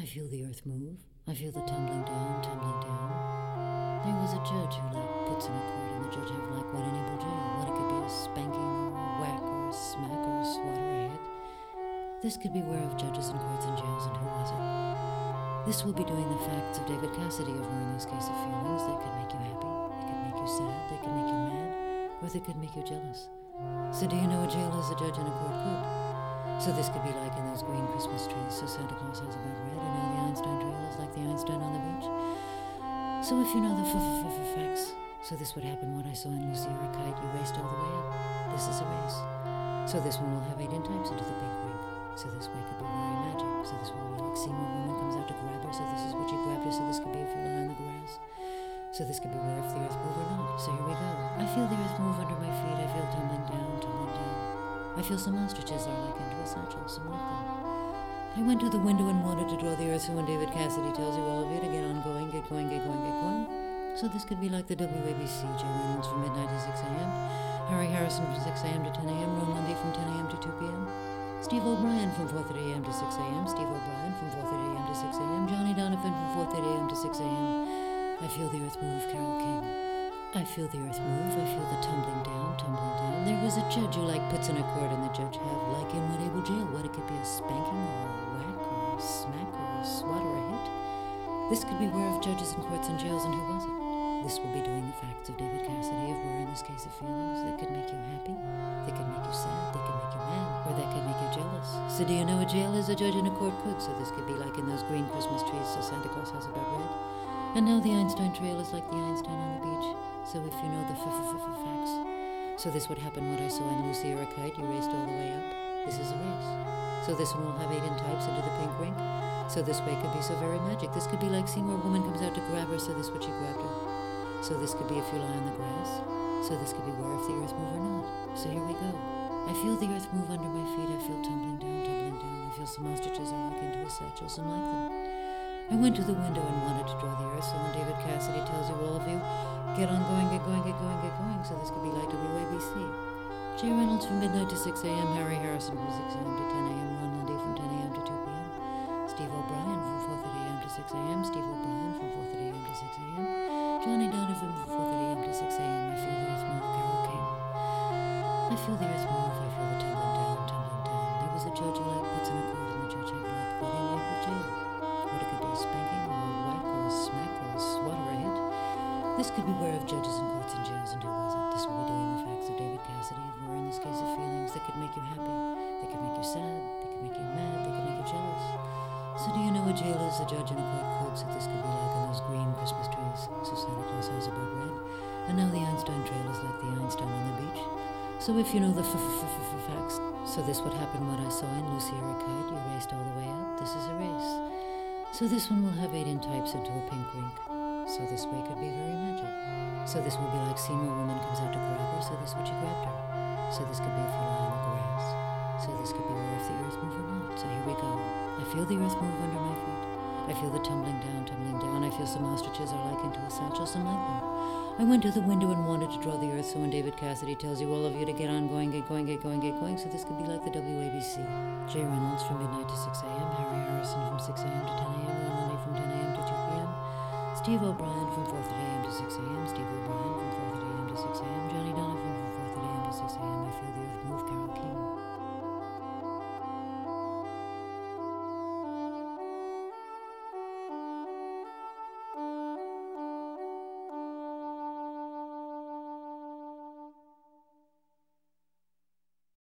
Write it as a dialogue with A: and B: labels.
A: I feel the earth move. I feel the tumbling down, tumbling down. There was a judge who, puts in a court, and the judge have, what in able jail. What it could be a spanking, or a whack, or a smack, or a swat, or a hit. This could be where of judges and courts and jails, and who was it? This will be doing the facts of David Cassidy over in this case of feelings. They could make you happy, they could make you sad, they could make you mad, or they could make you jealous. So do you know a jail is a judge and a court could? So this could be like in those green Christmas trees, so Santa Claus has about red, and now the Einstein Trail is like the Einstein on the beach. So if you know the facts, so this would happen what I saw in Lucy or a kite, you raced all the way up. This is a race. So this one will have 8 in types into the big ring. So this way could be very magic. So this will be like Seymour woman comes out to grab her, so this is what she grabbed her, so this could be if you lie on the grass. So this could be where if the earth move or not. So here we go. I feel the earth move under my feet, I feel tumbling down, tumbling down. I feel some ostriches are like into a satchel, some like them. I went to the window and wanted to draw the earth, so when David Cassidy tells you all of you to get on going, get going, get going, get going. So this could be like the WABC, Jay Reynolds from midnight to 6 a.m., Harry Harrison from 6 a.m. to 10 a.m., Ron Lundy from 10 a.m. to 2 p.m., Steve O'Brien from 4:30 a.m. to 6 a.m., Steve O'Brien from 4:30 a.m. to 6 a.m., Johnny Donovan from 4:30 a.m. to 6 a.m. I feel the earth move, Carole King. I feel the earth move, I feel the tumbling down, tumbling down. There was a judge who puts in a court, and the judge have in what able jail. What it could be a spanking or a whack or a smack or a swat or a hit. This could be where of judges and courts and jails, and who was it? This will be doing the facts of David Cassidy if we're in this case of feelings that could make you happy, they could make you sad, they could make you mad, or that could make you jealous. So do you know a jail is a judge and a court could? So this could be like in those green Christmas trees, so Santa Claus has about red. And now the Einstein Trail is like the Einstein on the beach. So if you know the facts. So this would happen what I saw in Lucy or a kite, you raced all the way up. This is a race. So this one will have 8 in types into the pink rink. So this way could be so very magic. This could be like Seymour woman comes out to grab her, so this what she grabbed her. So this could be if you lie on the grass. So this could be where if the earth move or not. So here we go. I feel the earth move under my feet. I feel tumbling down, tumbling down. I feel some ostriches are like into a satchel, some like them. I went to the window and wanted to draw the earth, so when David Cassidy tells you all of you, get on going, get going, get going, get going. So this could be like WABC. Jay Reynolds from midnight to 6 a.m., Harry Harrison from 6 a.m. to 10 a.m., Ron Lundy from 10 a.m. to 2 p.m., Steve O'Brien from 4:30 a.m. to 6 a.m., Steve O'Brien from 4:30 a.m. to 6 a.m., Johnny Donovan from 4:30 a.m. to 6 a.m. I feel the earth move, Carole King. I feel the earth move, I feel the tumbling down, tumbling down. There was a judge who puts in a court, and the judge had what in able jail. What it could be a spanking or a whack or a smack or a swat or a hit. This could be where of judges and courts and jails, and who was it? This will be doing the facts of David Cassidy if we're in this case of feelings that could make you happy, they could make you sad, they could make you mad, they could make you jealous. So do you know a jail is a judge and a court could? So this could be like in those green Christmas trees, so Santa Claus has about red. And now the Einstein Trail is like the Einstein on the beach. So if you know the facts, so this would happen what I saw in Lucy or a kite, you raced all the way up. This is a race. So this one will have 8 in types into a pink rink. So this way could be very magic. So this will be like Seymour woman comes out to grab her, so this what she grabbed her. So this could be if you lie on the grass. So this could be where if the earth move or not. So here we go. I feel the earth move under my feet. I feel the tumbling down, tumbling down. I feel some ostriches are like into a satchel, some like them. I went to the window and wanted to draw the earth, so when David Cassidy tells you all of you to get on going, get going, get going, get going, so this could be like the WABC. Jay Reynolds from midnight to 6 a.m., Harry Harrison from 6 a.m. to 10 a.m., Ron Lundy from 10 a.m. to 2 p.m., Steve O'Brien from 4:30 a.m. to 6 a.m., Steve O'Brien from 4:30 a.m. to 6 a.m., Johnny Donovan from 4:30 a.m. to 6 a.m. I feel the earth move, Carole King.